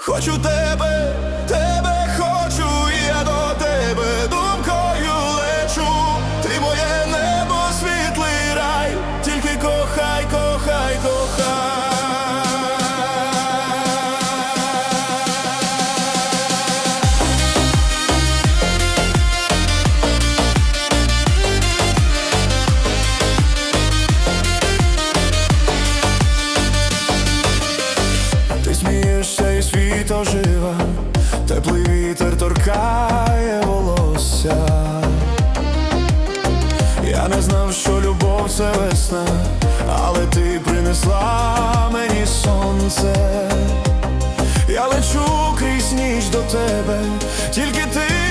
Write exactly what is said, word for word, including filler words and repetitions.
Хочу тебе, тебе хочу, і я до тебе думкою лечу. Ти моє небо, світлий рай, тільки кохай, кохай, кохай. Ти смієшся і світ ожива, теплий вітер торкає волосся. Я не знав, що любов – це весна, але ти принесла мені сонце. Я лечу крізь ніч до тебе, тільки ти